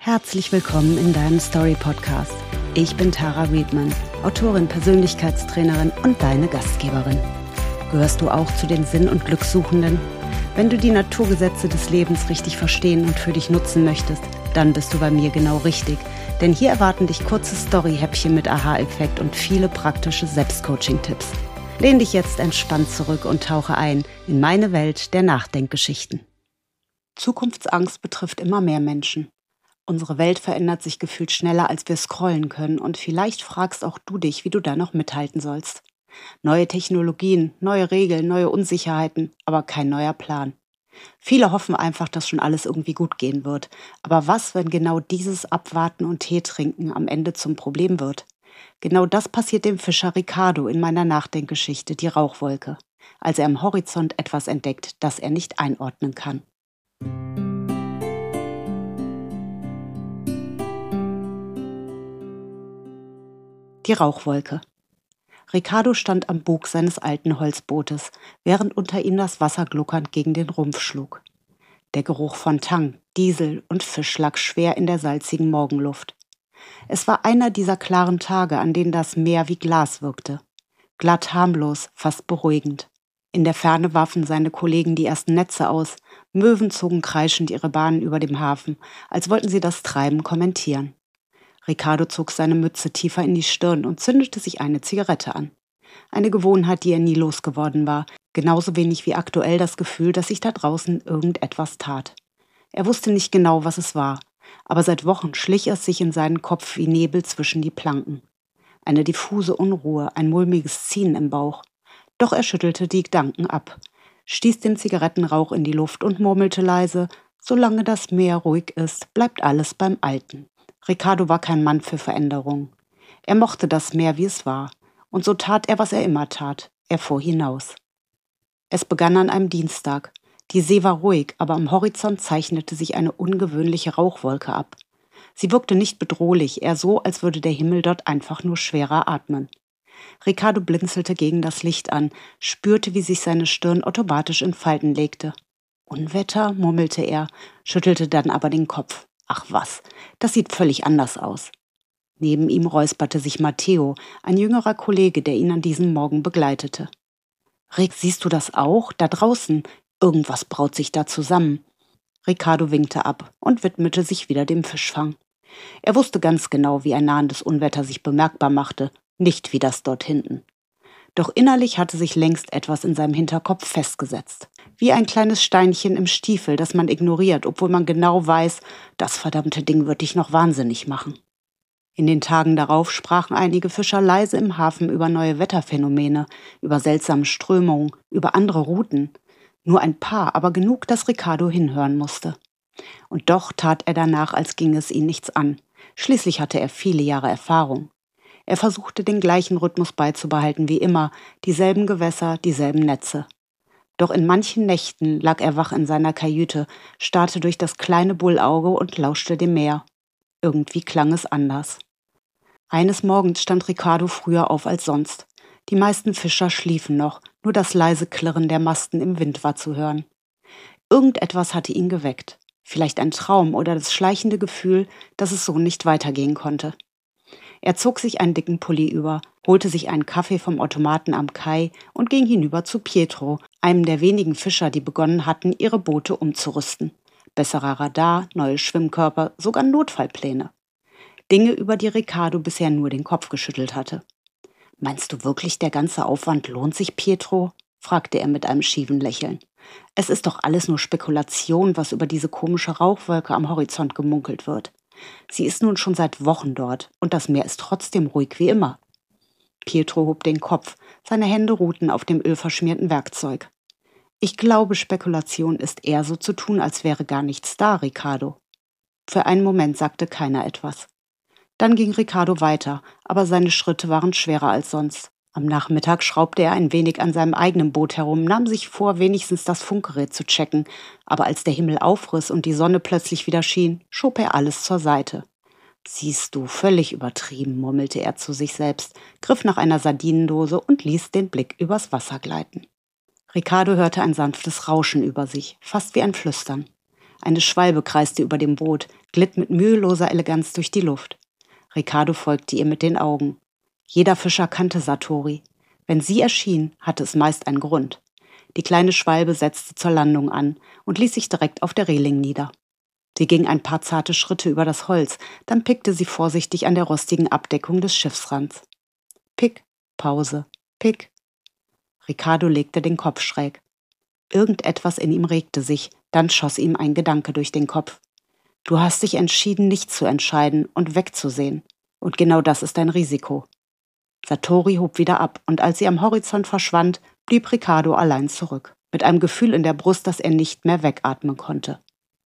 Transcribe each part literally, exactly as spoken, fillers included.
Herzlich willkommen in deinem Story-Podcast. Ich bin Tara Riedman, Autorin, Persönlichkeitstrainerin und deine Gastgeberin. Gehörst du auch zu den Sinn- und Glückssuchenden? Wenn du die Naturgesetze des Lebens richtig verstehen und für dich nutzen möchtest, dann bist du bei mir genau richtig. Denn hier erwarten dich kurze Story-Häppchen mit Aha-Effekt und viele praktische Selbstcoaching-Tipps. Lehn dich jetzt entspannt zurück und tauche ein in meine Welt der Nachdenkgeschichten. Zukunftsangst betrifft immer mehr Menschen. Unsere Welt verändert sich gefühlt schneller, als wir scrollen können, und vielleicht fragst auch du dich, wie du da noch mithalten sollst. Neue Technologien, neue Regeln, neue Unsicherheiten, aber kein neuer Plan. Viele hoffen einfach, dass schon alles irgendwie gut gehen wird. Aber was, wenn genau dieses Abwarten und Tee trinken am Ende zum Problem wird? Genau das passiert dem Fischer Ricardo in meiner Nachdenkgeschichte Die Rauchwolke, als er am Horizont etwas entdeckt, das er nicht einordnen kann. Die Rauchwolke. Ricardo stand am Bug seines alten Holzbootes, während unter ihm das Wasser gluckernd gegen den Rumpf schlug. Der Geruch von Tang, Diesel und Fisch lag schwer in der salzigen Morgenluft. Es war einer dieser klaren Tage, an denen das Meer wie Glas wirkte. Glatt harmlos, fast beruhigend. In der Ferne warfen seine Kollegen die ersten Netze aus. Möwen zogen kreischend ihre Bahnen über dem Hafen, als wollten sie das Treiben kommentieren. Ricardo zog seine Mütze tiefer in die Stirn und zündete sich eine Zigarette an. Eine Gewohnheit, die er nie losgeworden war, genauso wenig wie aktuell das Gefühl, dass sich da draußen irgendetwas tat. Er wusste nicht genau, was es war, aber seit Wochen schlich es sich in seinen Kopf wie Nebel zwischen die Planken. Eine diffuse Unruhe, ein mulmiges Ziehen im Bauch. Doch er schüttelte die Gedanken ab, stieß den Zigarettenrauch in die Luft und murmelte leise: Solange das Meer ruhig ist, bleibt alles beim Alten. Ricardo war kein Mann für Veränderung. Er mochte das Meer, wie es war. Und so tat er, was er immer tat. Er fuhr hinaus. Es begann an einem Dienstag. Die See war ruhig, aber am Horizont zeichnete sich eine ungewöhnliche Rauchwolke ab. Sie wirkte nicht bedrohlich, eher so, als würde der Himmel dort einfach nur schwerer atmen. Ricardo blinzelte gegen das Licht an, spürte, wie sich seine Stirn automatisch in Falten legte. Unwetter, murmelte er, schüttelte dann aber den Kopf. Ach was, das sieht völlig anders aus. Neben ihm räusperte sich Matteo, ein jüngerer Kollege, der ihn an diesem Morgen begleitete. Rick, siehst du das auch? Da draußen. Irgendwas braut sich da zusammen. Ricardo winkte ab und widmete sich wieder dem Fischfang. Er wusste ganz genau, wie ein nahendes Unwetter sich bemerkbar machte, nicht wie das dort hinten. Doch innerlich hatte sich längst etwas in seinem Hinterkopf festgesetzt. Wie ein kleines Steinchen im Stiefel, das man ignoriert, obwohl man genau weiß, das verdammte Ding wird dich noch wahnsinnig machen. In den Tagen darauf sprachen einige Fischer leise im Hafen über neue Wetterphänomene, über seltsame Strömungen, über andere Routen. Nur ein paar, aber genug, dass Ricardo hinhören musste. Und doch tat er danach, als ginge es ihn nichts an. Schließlich hatte er viele Jahre Erfahrung. Er versuchte, den gleichen Rhythmus beizubehalten wie immer, dieselben Gewässer, dieselben Netze. Doch in manchen Nächten lag er wach in seiner Kajüte, starrte durch das kleine Bullauge und lauschte dem Meer. Irgendwie klang es anders. Eines Morgens stand Ricardo früher auf als sonst. Die meisten Fischer schliefen noch, nur das leise Klirren der Masten im Wind war zu hören. Irgendetwas hatte ihn geweckt. Vielleicht ein Traum oder das schleichende Gefühl, dass es so nicht weitergehen konnte. Er zog sich einen dicken Pulli über, holte sich einen Kaffee vom Automaten am Kai und ging hinüber zu Pietro, einem der wenigen Fischer, die begonnen hatten, ihre Boote umzurüsten. Besserer Radar, neue Schwimmkörper, sogar Notfallpläne. Dinge, über die Ricardo bisher nur den Kopf geschüttelt hatte. »Meinst du wirklich, der ganze Aufwand lohnt sich, Pietro?« fragte er mit einem schiefen Lächeln. »Es ist doch alles nur Spekulation, was über diese komische Rauchwolke am Horizont gemunkelt wird. Sie ist nun schon seit Wochen dort und das Meer ist trotzdem ruhig wie immer.« Pietro hob den Kopf, seine Hände ruhten auf dem ölverschmierten Werkzeug. »Ich glaube, Spekulation ist eher so zu tun, als wäre gar nichts da, Ricardo.« Für einen Moment sagte keiner etwas. Dann ging Ricardo weiter, aber seine Schritte waren schwerer als sonst. Am Nachmittag schraubte er ein wenig an seinem eigenen Boot herum, nahm sich vor, wenigstens das Funkgerät zu checken. Aber als der Himmel aufriss und die Sonne plötzlich wieder schien, schob er alles zur Seite. »Siehst du, völlig übertrieben«, murmelte er zu sich selbst, griff nach einer Sardinendose und ließ den Blick übers Wasser gleiten. Ricardo hörte ein sanftes Rauschen über sich, fast wie ein Flüstern. Eine Schwalbe kreiste über dem Boot, glitt mit müheloser Eleganz durch die Luft. Ricardo folgte ihr mit den Augen. Jeder Fischer kannte Satori. Wenn sie erschien, hatte es meist einen Grund. Die kleine Schwalbe setzte zur Landung an und ließ sich direkt auf der Reling nieder. Sie ging ein paar zarte Schritte über das Holz, dann pickte sie vorsichtig an der rostigen Abdeckung des Schiffsrands. Pick, Pause, pick. Ricardo legte den Kopf schräg. Irgendetwas in ihm regte sich, dann schoss ihm ein Gedanke durch den Kopf. Du hast dich entschieden, nicht zu entscheiden und wegzusehen. Und genau das ist dein Risiko. Satori hob wieder ab, und als sie am Horizont verschwand, blieb Ricardo allein zurück, mit einem Gefühl in der Brust, dass er nicht mehr wegatmen konnte.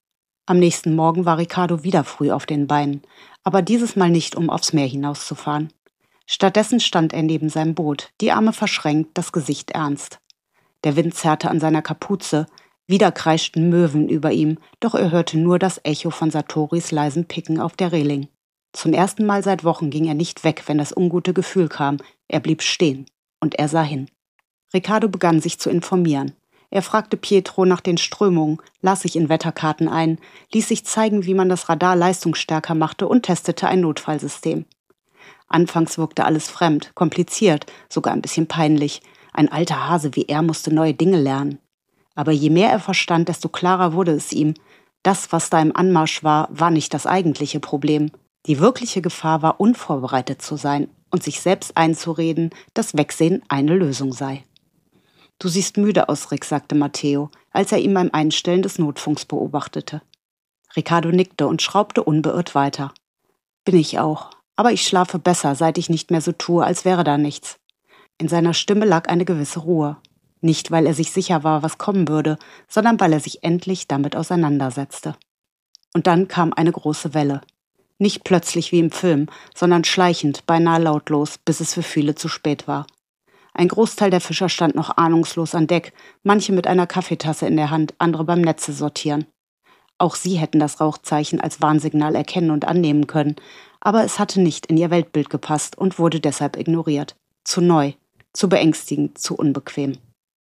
Am nächsten Morgen war Ricardo wieder früh auf den Beinen, aber dieses Mal nicht, um aufs Meer hinauszufahren. Stattdessen stand er neben seinem Boot, die Arme verschränkt, das Gesicht ernst. Der Wind zerrte an seiner Kapuze, wieder kreischten Möwen über ihm, doch er hörte nur das Echo von Satoris leisen Picken auf der Reling. Zum ersten Mal seit Wochen ging er nicht weg, wenn das ungute Gefühl kam, er blieb stehen, und er sah hin. Ricardo begann sich zu informieren. Er fragte Pietro nach den Strömungen, las sich in Wetterkarten ein, ließ sich zeigen, wie man das Radar leistungsstärker machte und testete ein Notfallsystem. Anfangs wirkte alles fremd, kompliziert, sogar ein bisschen peinlich. Ein alter Hase wie er musste neue Dinge lernen. Aber je mehr er verstand, desto klarer wurde es ihm. Das, was da im Anmarsch war, war nicht das eigentliche Problem. Die wirkliche Gefahr war, unvorbereitet zu sein und sich selbst einzureden, dass Wegsehen eine Lösung sei. »Du siehst müde aus, Rick«, sagte Matteo, als er ihn beim Einstellen des Notfunks beobachtete. Ricardo nickte und schraubte unbeirrt weiter. »Bin ich auch, aber ich schlafe besser, seit ich nicht mehr so tue, als wäre da nichts.« In seiner Stimme lag eine gewisse Ruhe. Nicht, weil er sich sicher war, was kommen würde, sondern weil er sich endlich damit auseinandersetzte. Und dann kam eine große Welle. Nicht plötzlich wie im Film, sondern schleichend, beinahe lautlos, bis es für viele zu spät war. Ein Großteil der Fischer stand noch ahnungslos an Deck, manche mit einer Kaffeetasse in der Hand, andere beim Netze sortieren. Auch sie hätten das Rauchzeichen als Warnsignal erkennen und annehmen können, aber es hatte nicht in ihr Weltbild gepasst und wurde deshalb ignoriert. Zu neu, zu beängstigend, zu unbequem.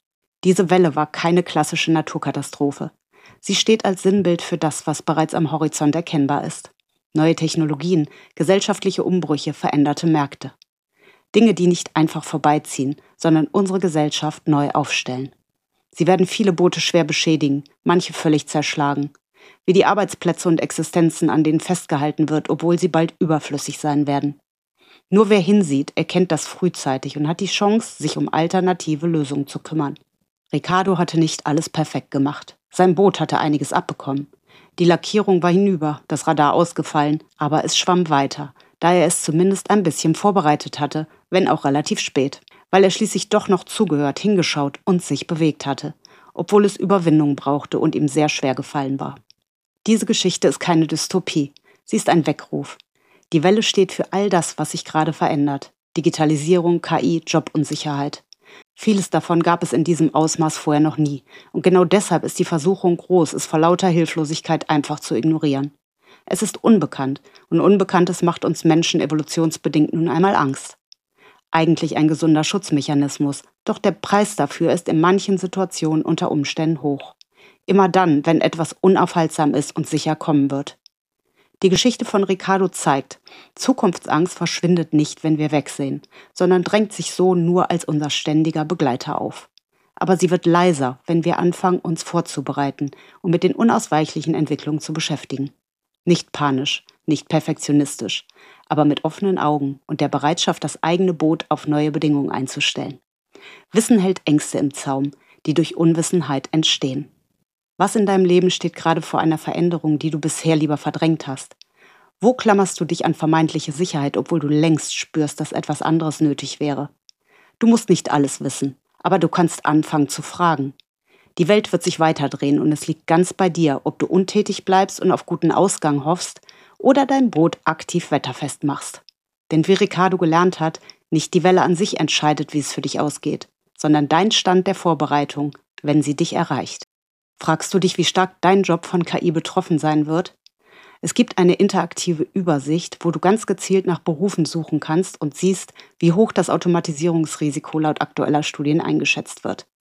Diese Welle war keine klassische Naturkatastrophe. Sie steht als Sinnbild für das, was bereits am Horizont erkennbar ist. Neue Technologien, gesellschaftliche Umbrüche, veränderte Märkte. Dinge, die nicht einfach vorbeiziehen, sondern unsere Gesellschaft neu aufstellen. Sie werden viele Boote schwer beschädigen, manche völlig zerschlagen. Wie die Arbeitsplätze und Existenzen, an denen festgehalten wird, obwohl sie bald überflüssig sein werden. Nur wer hinsieht, erkennt das frühzeitig und hat die Chance, sich um alternative Lösungen zu kümmern. Ricardo hatte nicht alles perfekt gemacht. Sein Boot hatte einiges abbekommen. Die Lackierung war hinüber, das Radar ausgefallen, aber es schwamm weiter, da er es zumindest ein bisschen vorbereitet hatte, wenn auch relativ spät, weil er schließlich doch noch zugehört, hingeschaut und sich bewegt hatte, obwohl es Überwindung brauchte und ihm sehr schwer gefallen war. Diese Geschichte ist keine Dystopie, sie ist ein Weckruf. Die Welle steht für all das, was sich gerade verändert. Digitalisierung, K I, Jobunsicherheit. Vieles davon gab es in diesem Ausmaß vorher noch nie. Und genau deshalb ist die Versuchung groß, es vor lauter Hilflosigkeit einfach zu ignorieren. Es ist unbekannt und Unbekanntes macht uns Menschen evolutionsbedingt nun einmal Angst. Eigentlich ein gesunder Schutzmechanismus, doch der Preis dafür ist in manchen Situationen unter Umständen hoch. Immer dann, wenn etwas unaufhaltsam ist und sicher kommen wird. Die Geschichte von Ricardo zeigt, Zukunftsangst verschwindet nicht, wenn wir wegsehen, sondern drängt sich so nur als unser ständiger Begleiter auf. Aber sie wird leiser, wenn wir anfangen, uns vorzubereiten und mit den unausweichlichen Entwicklungen zu beschäftigen. Nicht panisch, nicht perfektionistisch, aber mit offenen Augen und der Bereitschaft, das eigene Boot auf neue Bedingungen einzustellen. Wissen hält Ängste im Zaum, die durch Unwissenheit entstehen. Was in deinem Leben steht gerade vor einer Veränderung, die du bisher lieber verdrängt hast? Wo klammerst du dich an vermeintliche Sicherheit, obwohl du längst spürst, dass etwas anderes nötig wäre? Du musst nicht alles wissen, aber du kannst anfangen zu fragen. Die Welt wird sich weiterdrehen und es liegt ganz bei dir, ob du untätig bleibst und auf guten Ausgang hoffst oder dein Boot aktiv wetterfest machst. Denn wie Ricardo gelernt hat, nicht die Welle an sich entscheidet, wie es für dich ausgeht, sondern dein Stand der Vorbereitung, wenn sie dich erreicht. Fragst du dich, wie stark dein Job von K I betroffen sein wird? Es gibt eine interaktive Übersicht, wo du ganz gezielt nach Berufen suchen kannst und siehst, wie hoch das Automatisierungsrisiko laut aktueller Studien eingeschätzt wird.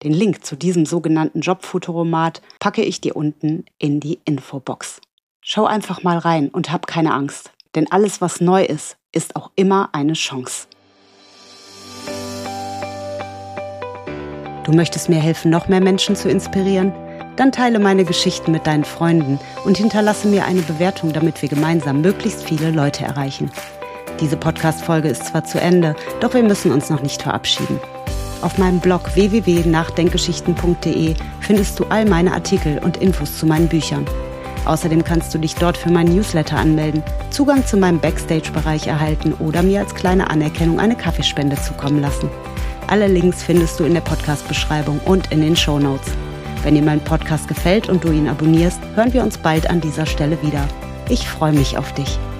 Den Link zu diesem sogenannten Jobfotoromat packe ich dir unten in die Infobox. Schau einfach mal rein und hab keine Angst, denn alles, was neu ist, ist auch immer eine Chance. Du möchtest mir helfen, noch mehr Menschen zu inspirieren? Dann teile meine Geschichten mit deinen Freunden und hinterlasse mir eine Bewertung, damit wir gemeinsam möglichst viele Leute erreichen. Diese Podcast-Folge ist zwar zu Ende, doch wir müssen uns noch nicht verabschieden. Auf meinem Blog w w w punkt nachdenkgeschichten punkt d e findest du all meine Artikel und Infos zu meinen Büchern. Außerdem kannst du dich dort für meinen Newsletter anmelden, Zugang zu meinem Backstage-Bereich erhalten oder mir als kleine Anerkennung eine Kaffeespende zukommen lassen. Alle Links findest du in der Podcast-Beschreibung und in den Shownotes. Wenn dir mein Podcast gefällt und du ihn abonnierst, hören wir uns bald an dieser Stelle wieder. Ich freue mich auf dich.